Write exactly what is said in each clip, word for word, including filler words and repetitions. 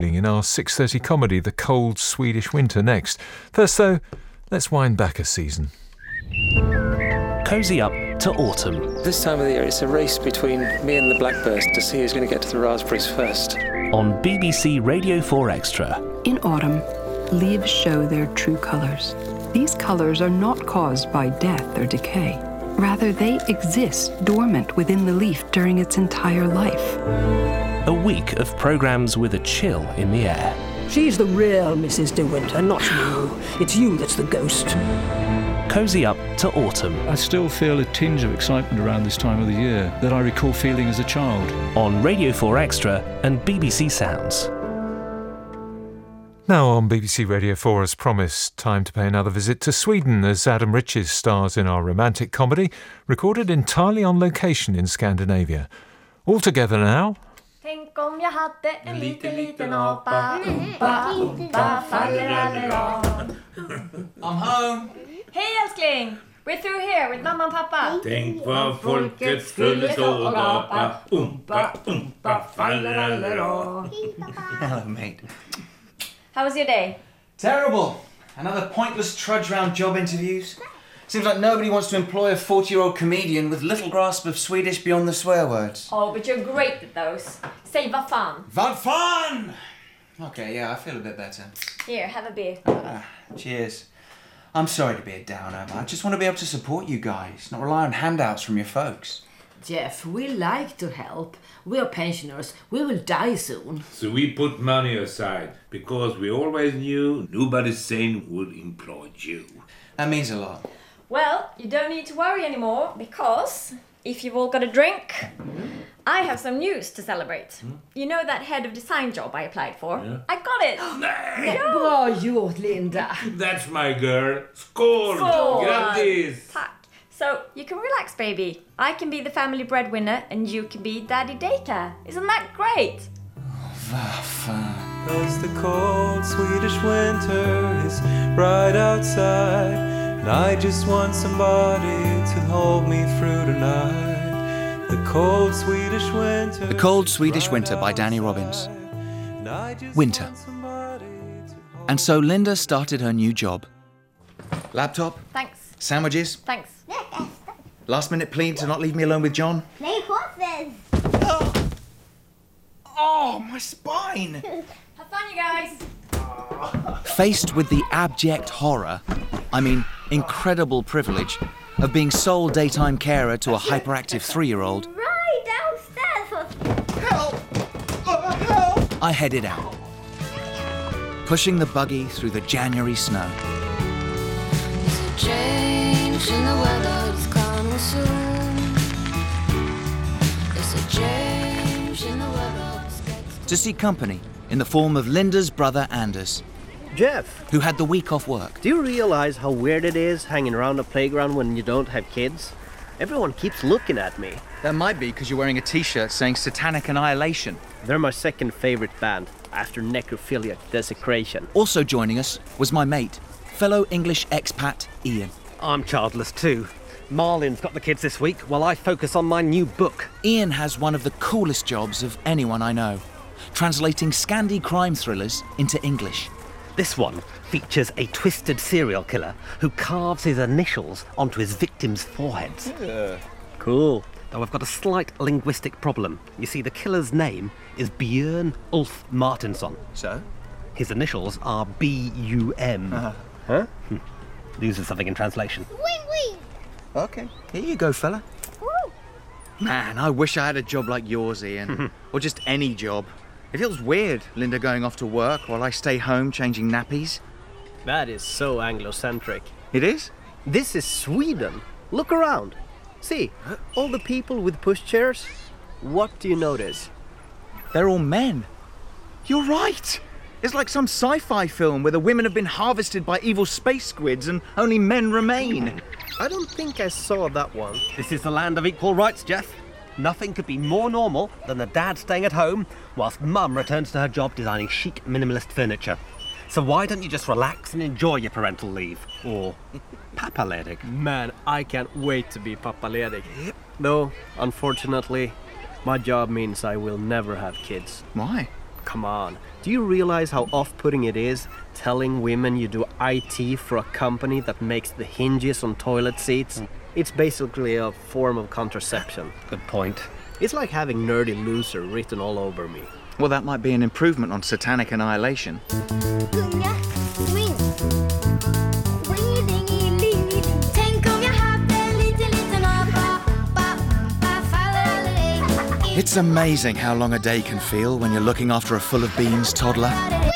in our six thirty comedy, The Cold Swedish Winter, next. First, though, let's wind back a season. Cozy up to autumn. This time of the year, it's a race between me and the blackbirds to see who's going to get to the raspberries first. On B B C Radio four Extra. In autumn, leaves show their true colours. These colours are not caused by death or decay. Rather, they exist dormant within the leaf during its entire life. A week of programmes with a chill in the air. She's the real Missus De Winter, not you. It's you that's the ghost. Cozy up to autumn. I still feel a tinge of excitement around this time of the year that I recall feeling as a child. On Radio four Extra and B B C Sounds. Now on B B C Radio four, as promised, time to pay another visit to Sweden as Adam Riches stars in our romantic comedy, recorded entirely on location in Scandinavia. All together now. Tänk om jag hade en liten, liten apa. Umpa, umpa, fallerallera. I'm home. Hej älskling! We're through here with mamma and papa. Tänk vad folket skulle stå och gapa. Umpa, umpa, fallerallera. Hello, mate. How was your day? Terrible. Another pointless trudge round job interviews. Seems like nobody wants to employ a forty-year-old comedian with little grasp of Swedish beyond the swear words. Oh, but you're great at those. Say vad fan. Vad fan! Okay, yeah, I feel a bit better. Here, have a beer. Ah, cheers. I'm sorry to be a downer, but I just want to be able to support you guys, not rely on handouts from your folks. Jeff, we like to help. We are pensioners. We will die soon. So we put money aside because we always knew nobody sane would employ you. That means a lot. Well, you don't need to worry anymore because if you've all got a drink, I have some news to celebrate. Hmm? You know that head of design job I applied for? Yeah. I got it! Nej! Bra gjort, Linda. That's my girl. Skål! Skål! Grattis! Tack. So, you can relax, baby. I can be the family breadwinner and you can be daddy daycare. Isn't that great? Vad fan. Cause the cold Swedish winter is right outside, and I just want somebody to hold me through the night. The cold Swedish winter. The Cold Swedish Winter by Danny Robbins. Winter. And so Linda started her new job. Laptop? Thanks. Sandwiches? Thanks. Last minute plea to not leave me alone with John? Play horses. Oh, oh my spine! Have fun, you guys. Faced with the abject horror, I mean incredible privilege, of being sole daytime carer to a hyperactive three-year-old, Right downstairs. Help! Oh, help! I headed out, pushing the buggy through the January snow. Change in the weather, it's coming soon. There's a change in the weather. To see company in the form of Linda's brother Anders, Jeff, who had the week off work. Do you realize how weird it is hanging around a playground when you don't have kids? Everyone keeps looking at me. That might be because you're wearing a t-shirt saying Satanic Annihilation. They're my second favorite band, after Necrophiliac Desecration. Also joining us was my mate, fellow English expat Ian. I'm childless too. Marlin's got the kids this week while I focus on my new book. Ian has one of the coolest jobs of anyone I know, translating Scandi crime thrillers into English. This one features a twisted serial killer who carves his initials onto his victims' foreheads. Yeah. Cool. Though I've got a slight linguistic problem. You see, the killer's name is Björn Ulf Martinsson. So? His initials are B U M. Uh-huh. Huh? Hm. Losing something in translation. Wing wing. Okay, here you go, fella. Woo. Man, I wish I had a job like yours, Ian. Or just any job. It feels weird, Linda going off to work while I stay home changing nappies. That is so Anglo-centric. It is? This is Sweden. Look around. See, all the people with pushchairs. What do you notice? They're all men. You're right. It's like some sci-fi film where the women have been harvested by evil space squids and only men remain. I don't think I saw that one. This is the land of equal rights, Jeff. Nothing could be more normal than the dad staying at home whilst mum returns to her job designing chic minimalist furniture. So why don't you just relax and enjoy your parental leave? Or pappaledig? Man, I can't wait to be pappaledig. Though, unfortunately, my job means I will never have kids. Why? come on. Do you realize how off-putting it is telling women you do I T for a company that makes the hinges on toilet seats? It's basically a form of contraception. Good point. It's like having nerdy loser written all over me. Well, that might be an improvement on satanic annihilation. It's amazing how long a day can feel when you're looking after a full of beans toddler.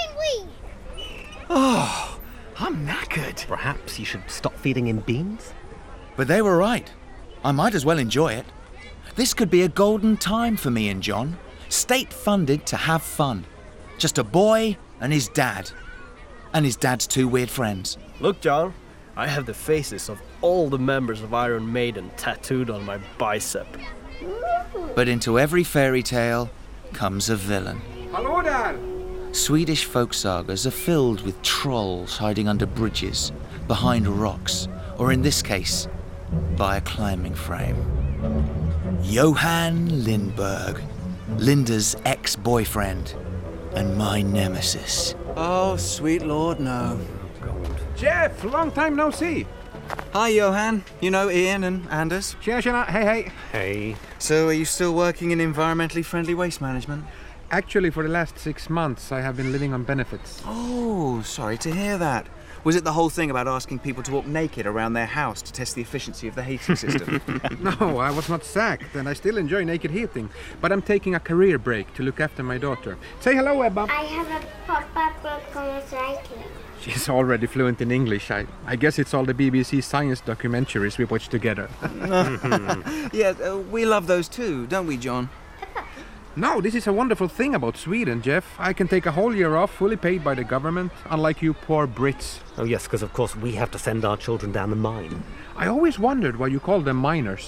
Oh, I'm knackered. Perhaps you should stop feeding him beans? But they were right. I might as well enjoy it. This could be a golden time for me and John. State-funded to have fun. Just a boy and his dad. And his dad's two weird friends. Look, John, I have the faces of all the members of Iron Maiden tattooed on my bicep. But into every fairy tale comes a villain. Hallå där! Swedish folk sagas are filled with trolls hiding under bridges, behind rocks, or in this case, by a climbing frame. Johan Lindberg, Linda's ex-boyfriend, and my nemesis. Oh, sweet Lord, no. Jeff, long time no see. Hi, Johan. You know Ian and Anders? Tjena, tjena. Hey, hey. Hey. So, are you still working in environmentally friendly waste management? Actually, for the last six months, I have been living on benefits. Oh, sorry to hear that. Was it the whole thing about asking people to walk naked around their house to test the efficiency of the heating system? No, I was not sacked, and I still enjoy naked heating. But I'm taking a career break to look after my daughter. Say hello, Ebba. I have a pop-up book on recycling. She's already fluent in English. I, I guess it's all the B B C science documentaries we watch together. Yeah, uh, we love those too, don't we, John? No, this is a wonderful thing about Sweden, Jeff. I can take a whole year off, fully paid by the government, unlike you poor Brits. Oh yes, because of course we have to send our children down the mine. I always wondered why you call them miners.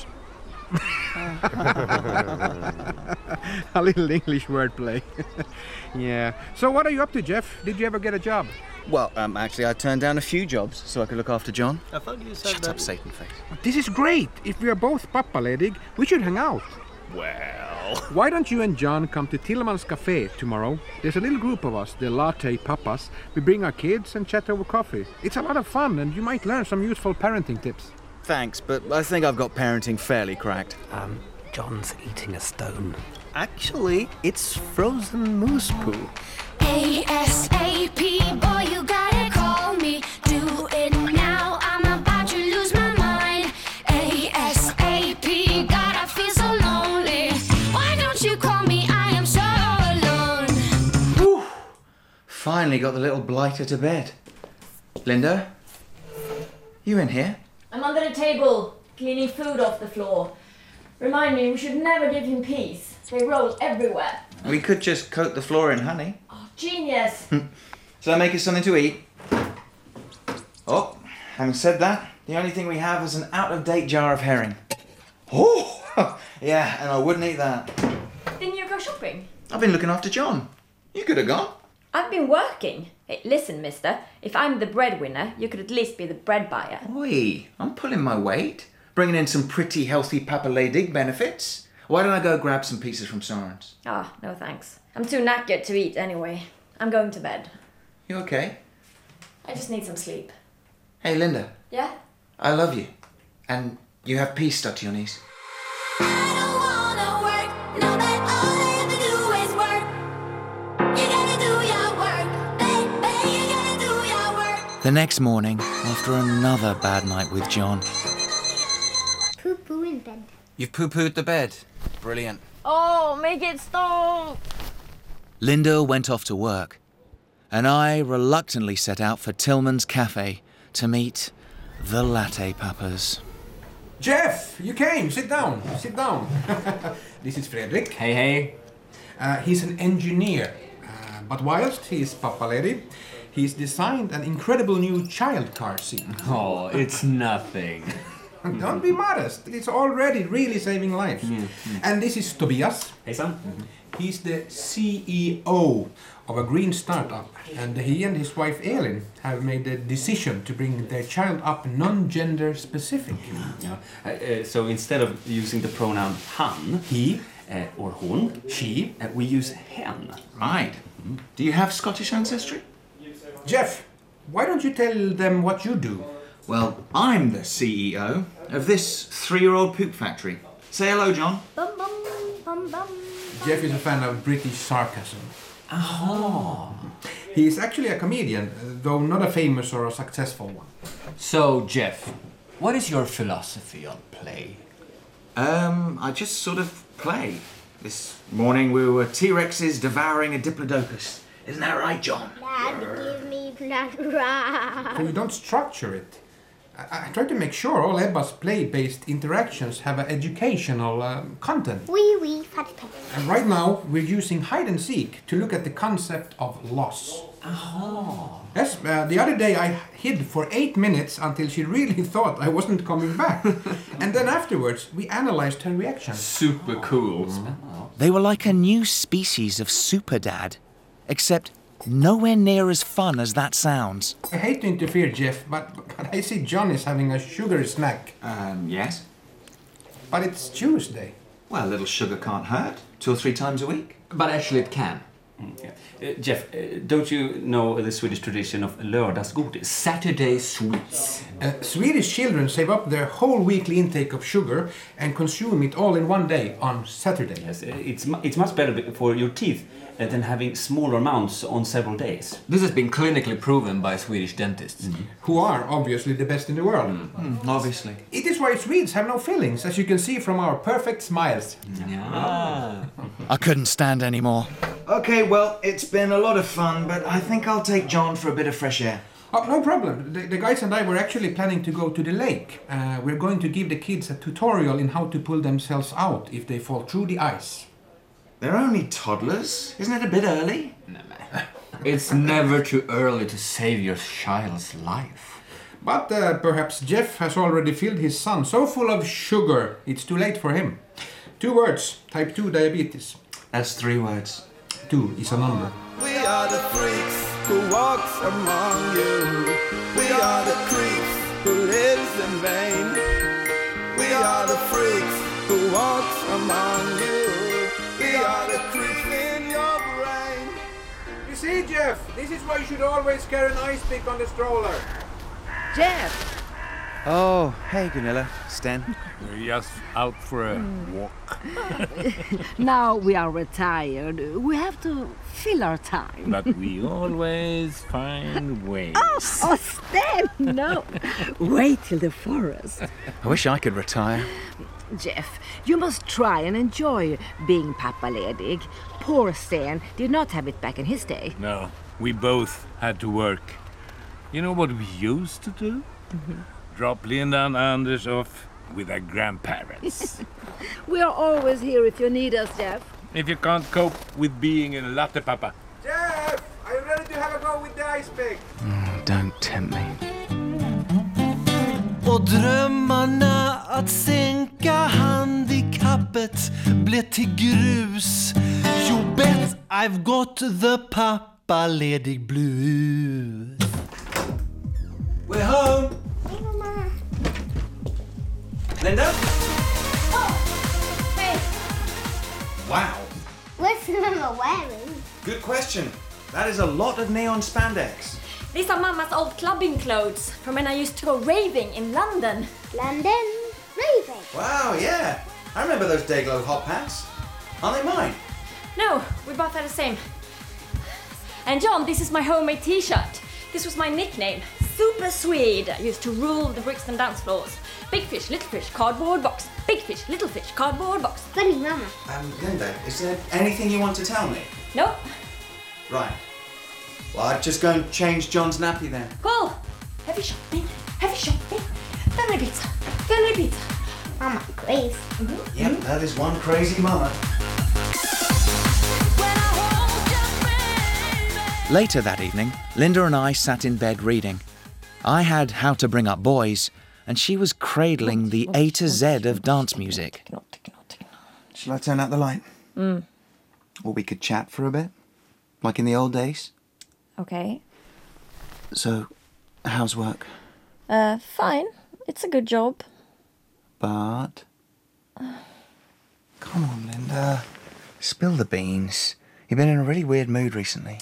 A little English wordplay. Yeah. So what are you up to, Jeff? Did you ever get a job? Well, um, actually, I turned down a few jobs so I could look after John. I thought you said Shut that... up, Satan face. This is great. If we are both pappaledig, we should hang out. Well... Why don't you and John come to Tillman's Cafe tomorrow? There's a little group of us, the Latte Papas. We bring our kids and chat over coffee. It's a lot of fun and you might learn some useful parenting tips. Thanks, but I think I've got parenting fairly cracked. Um, John's eating a stone. Actually, it's frozen moose poo. A S A P, boy, you gotta call me. Do it now, I'm about to lose my mind. A S A P, God, I feel so lonely. Why don't you call me? I am so alone. Whew. Finally got the little blighter to bed. Linda? You in here? I'm under the table, cleaning food off the floor. Remind me, we should never give him peas. They roll everywhere. We could just coat the floor in honey. Oh, genius! Shall I make us something to eat? Oh, having said that, the only thing we have is an out-of-date jar of herring. Oh, yeah, and I wouldn't eat that. Didn't you go shopping? I've been looking after John. You could have gone. I've been working. Hey, listen, mister. If I'm the breadwinner, you could at least be the bread buyer. Oi, I'm pulling my weight. Bringing in some pretty healthy pappaledig benefits. Why don't I go grab some pieces from Soren's? Ah, no thanks. I'm too knackered to eat anyway. I'm going to bed. You okay? I just need some sleep. Hey, Linda. Yeah? I love you. And you have peas stuck to your knees. The next morning, after another bad night with John. Poo-poo in bed. You've poo-pooed the bed. Brilliant. Oh, make it stop! Linda went off to work, and I reluctantly set out for Tillman's Cafe to meet the Latte Papas. Jeff, you came. Sit down. Sit down. This is Fredrik. Hey, hey. Uh, he's an engineer, uh, but whilst he's pappaledig, he's designed an incredible new child car seat. Oh, it's nothing. Don't be modest. It's already really saving lives. Mm-hmm. And this is Tobias. Hey, son. Mm-hmm. He's the C E O of a green startup. And he and his wife Elin have made the decision to bring their child up non-gender specific. Yeah. Uh, uh, so instead of using the pronoun han, he, uh, or hon, she, uh, we use hen. Right. Do you have Scottish ancestry? Jeff, why don't you tell them what you do? Well, I'm the C E O of this three-year-old poop factory. Say hello, John. Bum, bum, bum, bum. Jeff is a fan of British sarcasm. Oh. He is actually a comedian, though not a famous or a successful one. So, Jeff, what is your philosophy on play? Um, I just sort of play. This morning we were T-Rexes devouring a Diplodocus. Isn't that right, John? Dad, give me blood. So you don't structure it. I, I try to make sure all Ebba's play-based interactions have an educational um, content. Wee wee fat pet. And right now we're using hide and seek to look at the concept of loss. Oh. Yes, uh, the other day I hid for eight minutes until she really thought I wasn't coming back. And then afterwards we analyzed her reaction. Super cool. They were like a new species of super dad, except nowhere near as fun as that sounds. I hate to interfere, Jeff, but, but I see John is having a sugary snack. Um, yes? But it's Tuesday. Well, a little sugar can't hurt. Two or three times a week. But actually it can. Mm, yeah. uh, Jeff, uh, don't you know the Swedish tradition of lördagsgodis? Saturday sweets. Uh, Swedish children save up their whole weekly intake of sugar and consume it all in one day on Saturday. Yes, uh, it's, mu- it's much better for your teeth uh, than having smaller amounts on several days. This has been clinically proven by Swedish dentists. Mm-hmm. Who are obviously the best in the world. Mm, obviously. It is why Swedes have no fillings, as you can see from our perfect smiles. Yeah. I couldn't stand anymore. Okay, well, it's been a lot of fun, but I think I'll take John for a bit of fresh air. Oh, no problem. The, the guys and I were actually planning to go to the lake. Uh, we're going to give the kids a tutorial in how to pull themselves out if they fall through the ice. They're only toddlers. Isn't it a bit early? No, man. It's never too early to save your child's life. But uh, perhaps Jeff has already filled his son so full of sugar, it's too late for him. Two words, type two diabetes. That's three words. Two is a number. We are the freaks who walks among you. We are the creeps who lives in vain. We are the freaks who walks among you. We are the creeps in your brain. You see, Jeff, this is why you should always carry an ice pick on the stroller. Jeff! Oh, hey, Gunilla. Sten. We're just out for a walk. Now we are retired. We have to fill our time. But we always find ways. Oh, oh Sten, no. Wait till the forest. I wish I could retire. Jeff, you must try and enjoy being pappaledig. Poor Sten did not have it back in his day. No, we both had to work. You know what we used to do? Mm-hmm. Drop Linda and Anders off with their grandparents. We are always here if you need us, Jeff. If you can't cope with being in latte, Papa. Jeff, are you ready to have a go with the ice pick? Mm, don't tempt me. Och drömmarna att sänka handikappet blev till grus. You bet I've got the pappaledig blues. We're home. Hey, Mama. Linda? Oh, hey. Wow. What's Mama wearing? Good question. That is a lot of neon spandex. These are Mama's old clubbing clothes from when I used to go raving in London. London raving. Wow, yeah. I remember those Dayglow hot pants. Aren't they mine? No, we both are the same. And John, this is my homemade t-shirt. This was my nickname, Super Swede. I used to rule the Brixton dance floors. Big fish, little fish, cardboard box. Big fish, little fish, cardboard box. Funny, Mama. Um, Linda, is there anything you want to tell me? Nope. Right. Well, I'd just go and change John's nappy then. Cool. Heavy shopping, heavy shopping. Family pizza, family pizza. Mama, crazy. Mm-hmm. Yep, that is one crazy mama. Later that evening, Linda and I sat in bed reading. I had How to Bring Up Boys, and she was cradling the A to Z of dance music. Shall I turn out the light? Mm. Or we could chat for a bit, like in the old days. Okay. So, how's work? Uh, fine. It's a good job. But... Come on, Linda. Spill the beans. You've been in a really weird mood recently.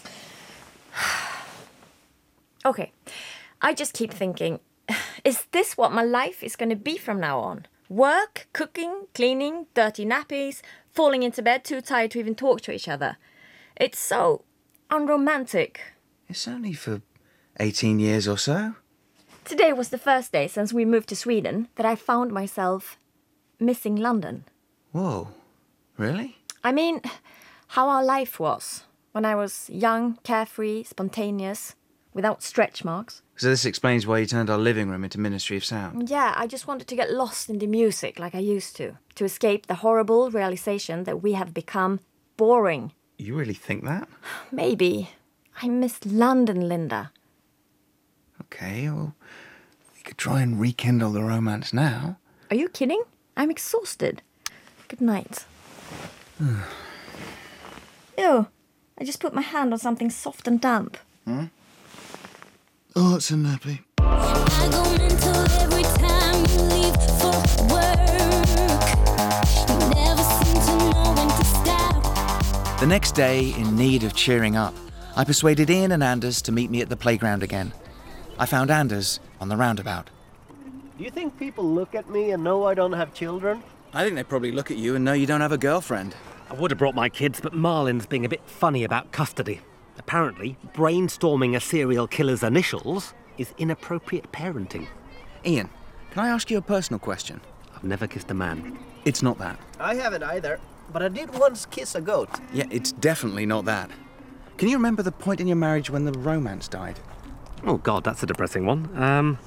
Okay, I just keep thinking, is this what my life is going to be from now on? Work, cooking, cleaning, dirty nappies, falling into bed too tired to even talk to each other. It's so unromantic. It's only for eighteen years or so. Today was the first day since we moved to Sweden that I found myself missing London. Whoa, really? I mean, how our life was when I was young, carefree, spontaneous, without stretch marks. So this explains why you turned our living room into Ministry of Sound. Yeah, I just wanted to get lost in the music like I used to, to escape the horrible realization that we have become boring. You really think that? Maybe. I miss London, Linda. Okay, well, we could try and rekindle the romance now. Are you kidding? I'm exhausted. Good night. Ew, I just put my hand on something soft and damp. Hmm? Oh, it's a nappy. I go mental every time you leave for work. You never seem to know when to stop. The next day, in need of cheering up, I persuaded Ian and Anders to meet me at the playground again. I found Anders on the roundabout. Do you think people look at me and know I don't have children? I think they probably look at you and know you don't have a girlfriend. I would have brought my kids, but Marlin's being a bit funny about custody. Apparently, brainstorming a serial killer's initials is inappropriate parenting. Ian, can I ask you a personal question? I've never kissed a man. It's not that. I haven't either, but I did once kiss a goat. Yeah, it's definitely not that. Can you remember the point in your marriage when the romance died? Oh, God, that's a depressing one. Um,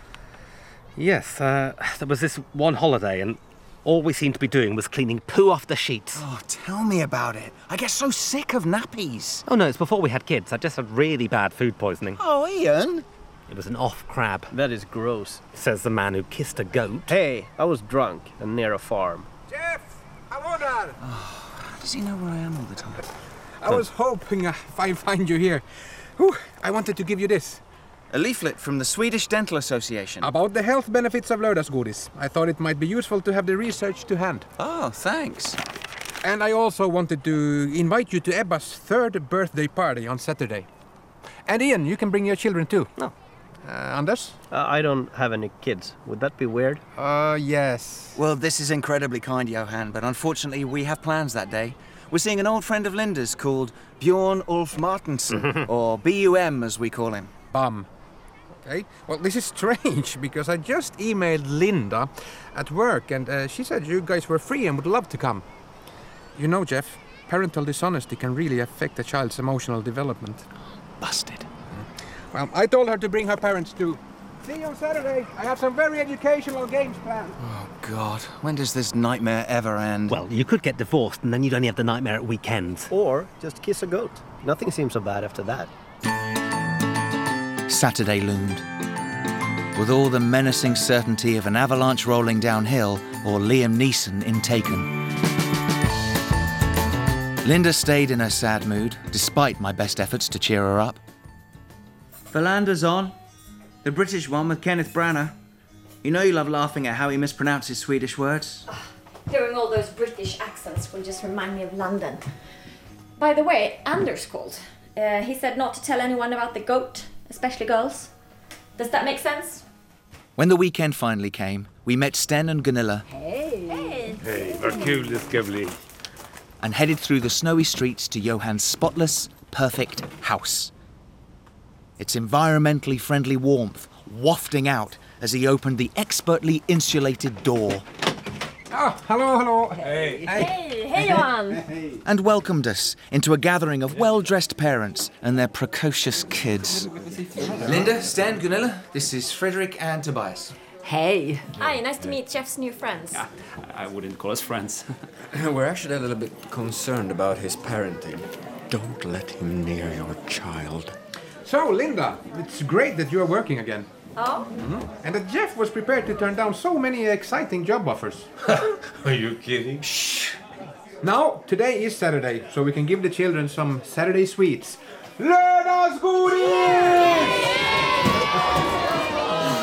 yes, uh, there was this one holiday and all we seemed to be doing was cleaning poo off the sheets. Oh, tell me about it. I get so sick of nappies. Oh, no, it's before we had kids. I just had really bad food poisoning. Oh, Ian. It was an off crab. That is gross. Says the man who kissed a goat. Hey, I was drunk and near a farm. Jeff, hallå där! Oh, how does he know where I am all the time? I was hoping uh, I'd find you here. Whew, I wanted to give you this. A leaflet from the Swedish Dental Association. About the health benefits of lördagsgodis. I thought it might be useful to have the research to hand. Oh, thanks. And I also wanted to invite you to Ebba's third birthday party on Saturday. And Ian, you can bring your children too. No. Uh, Anders? Uh, I don't have any kids. Would that be weird? Uh, yes. Well, this is incredibly kind, Johan, but unfortunately we have plans that day. We're seeing an old friend of Linda's called Bjorn Ulf Martensson, or B U M as we call him. Bum. Okay, well, this is strange because I just emailed Linda at work and uh, she said you guys were free and would love to come. You know, Jeff, parental dishonesty can really affect a child's emotional development. Busted. Well, I told her to bring her parents too. See you on Saturday. I have some very educational games planned. Oh, God. When does this nightmare ever end? Well, you could get divorced and then you'd only have the nightmare at weekends. Or just kiss a goat. Nothing seems so bad after that. Saturday loomed. With all the menacing certainty of an avalanche rolling downhill or Liam Neeson in Taken. Linda stayed in her sad mood, despite my best efforts to cheer her up. Philander's on. The British one with Kenneth Branagh. You know you love laughing at how he mispronounces Swedish words. Oh, hearing all those British accents will just remind me of London. By the way, Anders called. Uh, he said not to tell anyone about the goat, especially girls. Does that make sense? When the weekend finally came, we met Sten and Gunilla. Hey! Hey! Hej, vad kul det ska bli. And headed through the snowy streets to Johan's spotless, perfect house. Its environmentally friendly warmth wafting out as he opened the expertly insulated door. Oh, hello, hello. Hey. Hey, hey, Johan. And welcomed us into a gathering of well-dressed parents and their precocious kids. Linda, Sten, Gunilla, this is Frederick and Tobias. Hey. Hi, nice to meet Jeff's new friends. Yeah, I wouldn't call us friends. We're actually a little bit concerned about his parenting. Don't let him near your child. So, Linda, it's great that you're working again. Oh? Mm-hmm. And that Jeff was prepared to turn down so many exciting job offers. Are you kidding? Shh. Now, today is Saturday, so we can give the children some Saturday sweets. Lördagsgodis! I just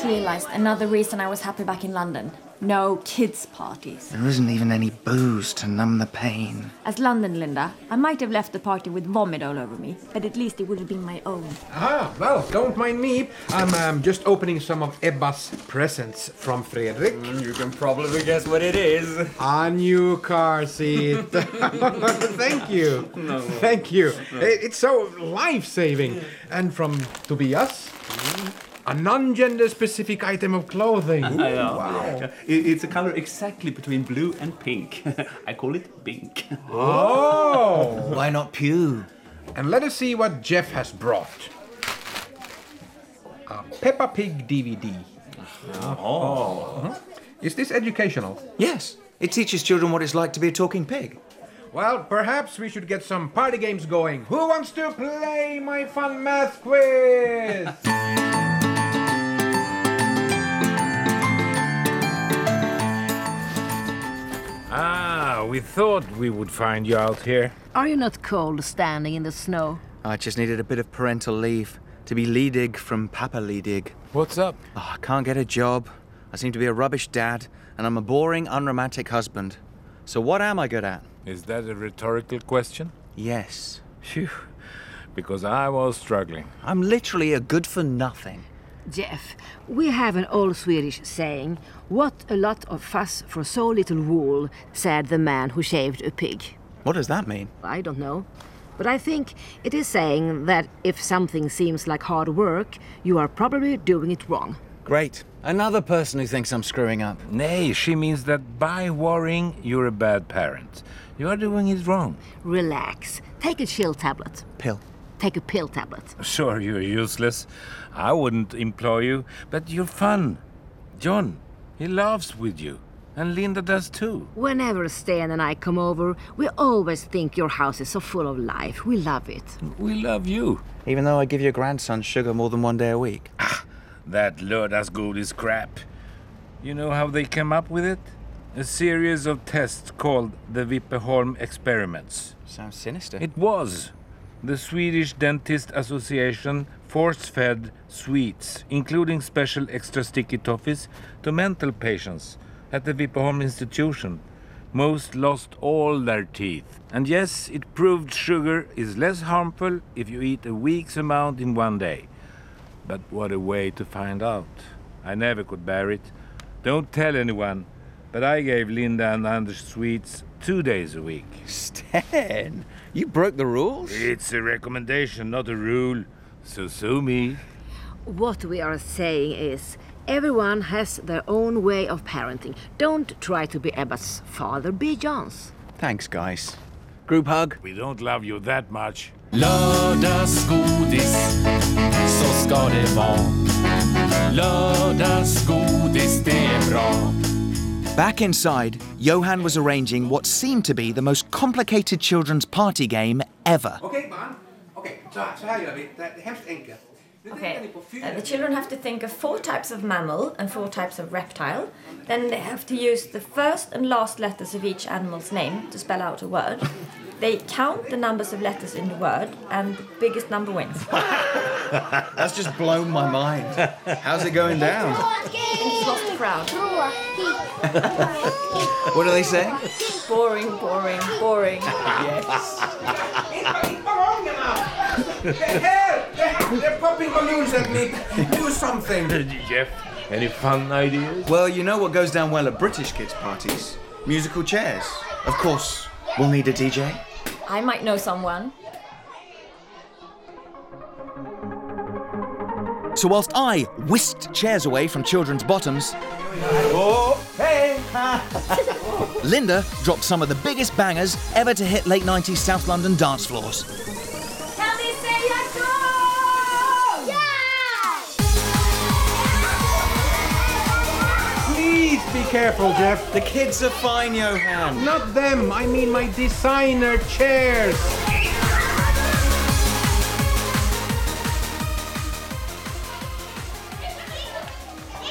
realised another reason I was happy back in London. No kids' parties. There isn't even any booze to numb the pain. As London Linda, I might have left the party with vomit all over me, but at least it would have been my own. Ah, well, don't mind me. I'm um, just opening some of Ebba's presents from Fredrik. Mm, you can probably guess what it is. A new car seat. Thank you. No. Thank you. It's so life-saving. And from Tobias, a non-gender specific item of clothing. Ooh, wow. It's a color exactly between blue and pink. I call it pink. Oh! Why not Pew? And let us see what Jeff has brought. A Peppa Pig D V D. Oh. Uh-huh. Is this educational? Yes. It teaches children what it's like to be a talking pig. Well, perhaps we should get some party games going. Who wants to play my fun math quiz? Ah, we thought we would find you out here. Are you not cold standing in the snow? I just needed a bit of parental leave to be Ledig from Papa Ledig. What's up? Oh, I can't get a job. I seem to be a rubbish dad, and I'm a boring, unromantic husband. So what am I good at? Is that a rhetorical question? Yes. Phew. Because I was struggling. I'm literally a good-for-nothing. Jeff, we have an old Swedish saying, "What a lot of fuss for so little wool," said the man who shaved a pig. What does that mean? I don't know. But I think it is saying that if something seems like hard work, you are probably doing it wrong. Great. Another person who thinks I'm screwing up. Nay, she means that by worrying, you're a bad parent. You are doing it wrong. Relax. Take a chill tablet. Pill. Take a pill tablet. Sure, you're useless. I wouldn't employ you, but you're fun. John, he laughs with you. And Linda does too. Whenever Sten and I come over, we always think your house is so full of life. We love it. We love you. Even though I give your grandson sugar more than one day a week. Ah, that lördagsgodis crap. You know how they came up with it? A series of tests called the Vippeholm experiments. Sounds sinister. It was. The Swedish Dentist Association force-fed sweets, including special extra sticky toffees, to mental patients at the Vippeholm Institution. Most lost all their teeth. And yes, it proved sugar is less harmful if you eat a week's amount in one day. But what a way to find out. I never could bear it. Don't tell anyone, but I gave Linda and Anders sweets two days a week. Sten, you broke the rules? It's a recommendation, not a rule. So sue me. What we are saying is, everyone has their own way of parenting. Don't try to be Ebba's father, be John's. Thanks, guys. Group hug. We don't love you that much. Lördagsgodis, så ska det vara. Lördagsgodis, det är bra. Back inside, Johan was arranging what seemed to be the most complicated children's party game ever. Okej, barn. Okej, så, så här gör vi. Det är hemskt enkelt. Okay, uh, the children have to think of four types of mammal and four types of reptile. Then they have to use the first and last letters of each animal's name to spell out a word. They count the numbers of letters in the word, and the biggest number wins. That's just blown my mind. How's it going down? It's lost the crowd. What do they say? Boring, boring, boring. Yes. They're, they're popping balloons at me. Do something. Jeff, any fun ideas? Well, you know what goes down well at British kids' parties? Musical chairs. Of course, we'll need a D J. I might know someone. So whilst I whisked chairs away from children's bottoms, oh, hey. Linda dropped some of the biggest bangers ever to hit late nineties South London dance floors. Can they say yes? Please be careful, Jeff. The kids are fine, Johan. Not them. I mean my designer chairs.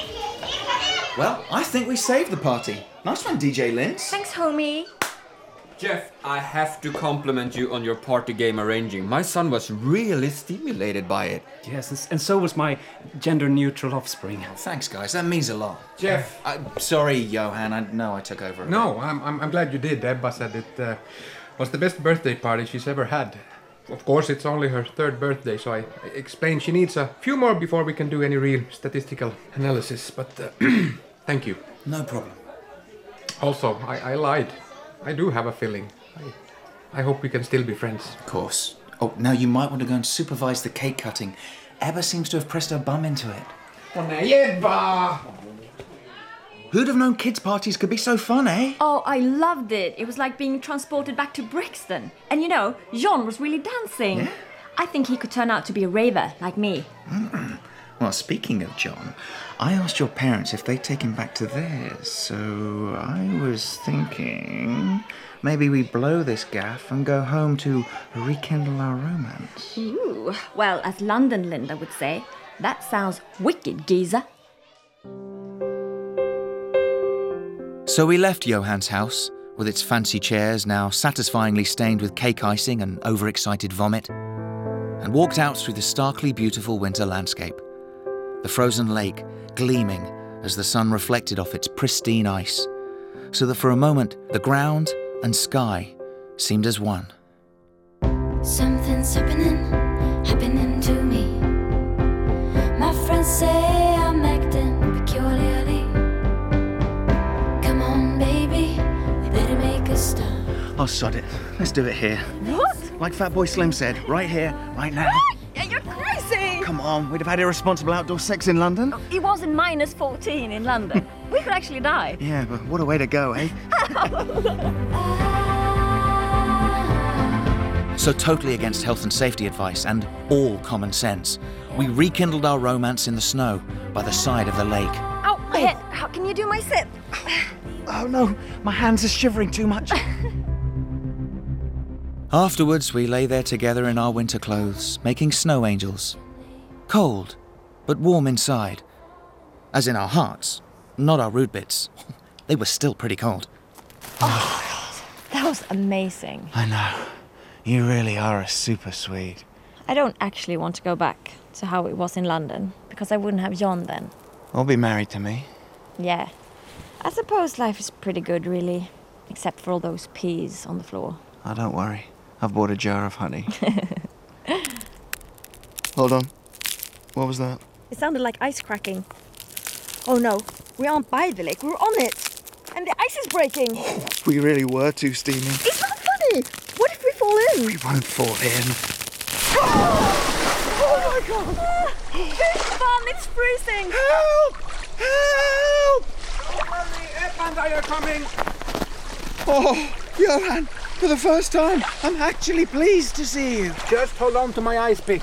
Well, I think we saved the party. Nice one, D J Linz. Thanks, homie. Jeff, I have to compliment you on your party game arranging. My son was really stimulated by it. Yes, and- and so was my gender-neutral offspring. Thanks, guys. That means a lot. Jeff. I, sorry, Johan. I know I took over. a No, bit. I'm, I'm, I'm glad you did. Ebba said it uh, was the best birthday party she's ever had. Of course, it's only her third birthday, so I explained she needs a few more before we can do any real statistical analysis. But uh, thank you. No problem. Also, I, I lied. I do have a feeling. I, I hope we can still be friends. Of course. Oh, now you might want to go and supervise the cake cutting. Ebba seems to have pressed her bum into it. Oh, nej, Ebba! Who'd have known kids' parties could be so fun, eh? Oh, I loved it. It was like being transported back to Brixton. And you know, John was really dancing. Yeah? I think he could turn out to be a raver, like me. Mm-mm. Well, speaking of John, I asked your parents if they'd take him back to theirs, so I was thinking maybe we blow this gaff and go home to rekindle our romance. Ooh, well, as London Linda would say, that sounds wicked, geezer. So we left Johan's house, with its fancy chairs now satisfyingly stained with cake icing and overexcited vomit, and walked out through the starkly beautiful winter landscape. The frozen lake gleaming as the sun reflected off its pristine ice, so that for a moment the ground and sky seemed as one. Something's happening, happening to me. My friends say I'm acting peculiarly. Come on, baby, we better make a start. Oh, sod it. Let's do it here. What? Like Fatboy Slim said, right here, right now. Yeah, you're crazy! Come on, we'd have had irresponsible outdoor sex in London. It was in minus fourteen in London. We could actually die. Yeah, but what a way to go, eh? So totally against health and safety advice and all common sense, we rekindled our romance in the snow by the side of the lake. Ow, my head. How can you do my sit? Oh no, my hands are shivering too much. Afterwards, we lay there together in our winter clothes, making snow angels. Cold, but warm inside. As in our hearts, not our rude bits. They were still pretty cold. Oh, that was amazing. I know. You really are a super Swede. I don't actually want to go back to how it was in London, because I wouldn't have John then. Or be married to me. Yeah. I suppose life is pretty good, really. Except for all those peas on the floor. Oh, don't worry. I've bought a jar of honey. Hold on. What was that? It sounded like ice cracking. Oh no, we aren't by the lake, we're on it. And the ice is breaking. We really were too steamy. It's not funny. What if we fall in? We won't fall in. Oh my god. Fish fun, it's freezing. Help! Help! Hurry, Ebba and I are coming. Oh, Johan, for the first time, I'm actually pleased to see you. Just hold on to my ice pick.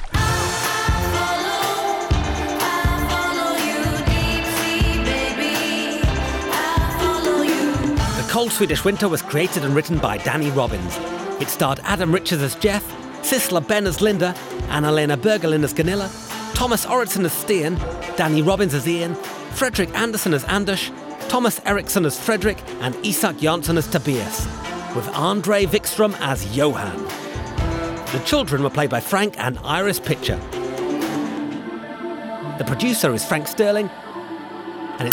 The Cold Swedish Winter was created and written by Danny Robbins. It starred Adam Richards as Jeff, Sisla Ben as Linda, Anna-Lena Bergelin as Gunilla, Thomas Oritson as Stian, Danny Robbins as Ian, Fredrik Andersson as Anders, Thomas Eriksson as Fredrik, and Isak Jansson as Tobias, with Andre Wikström as Johan. The children were played by Frank and Iris Pitcher. The producer is Frank Sterling,